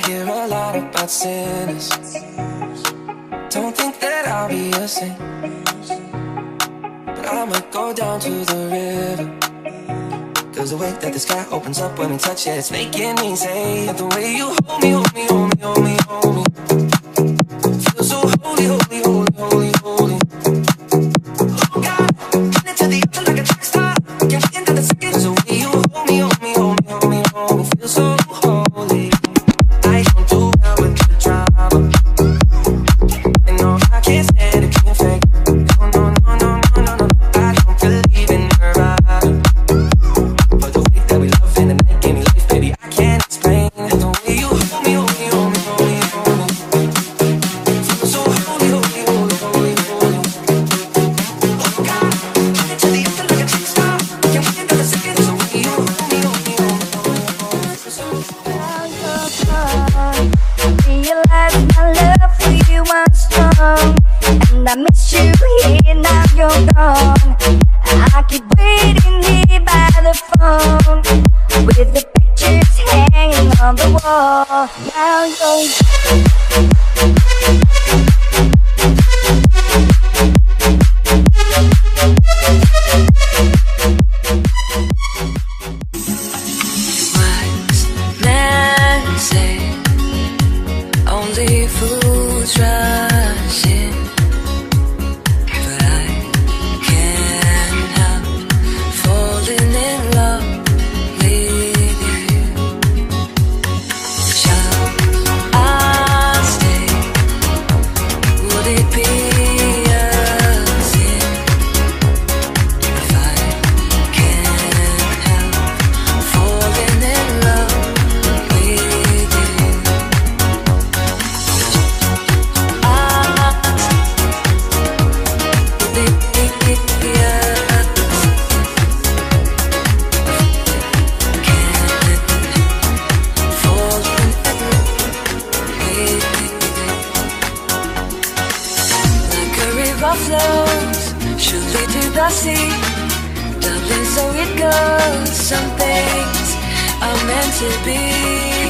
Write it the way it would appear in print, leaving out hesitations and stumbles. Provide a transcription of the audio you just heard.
hear a lot about sinners. Don't think that I'll be a saint, but I might go down to the river. Cause the way that the sky opens up when we touch it, it's making me say, the way you hold me, hold me, hold me, hold me, hold me, feel so holy, holy, holy, holy, holy. Oh God, get into the other like a track star. Can't get into the second. Cause the way you hold me, hold me, hold me, hold me, hold me, feel so holy. I don't do well with the drama, and no, I can't stand it, can't fake. No, no, no, no, no, no, no, I don't believe in nirvana, but the way that we love in the night gave me life, baby, I can't explain. The way you hold me, hold me, hold me, hold me, hold me, feel so holy, holy, holy, holy, holy. Oh God, get into the other like a track star. Can't wait another second. The way you hold me, hold me, hold me, hold me, hold me, feel so Realize my love for you was strong, and I miss you here, now you're gone. I keep waiting here by the phone, with the pictures hanging on the wall. Now you're men say only fools rush in, but I can't help falling in love with you. Shall I stay? Would it be a sin if I can't help falling in love with you? Flows surely to the sea, Dublin, so it goes. Some things are meant to be.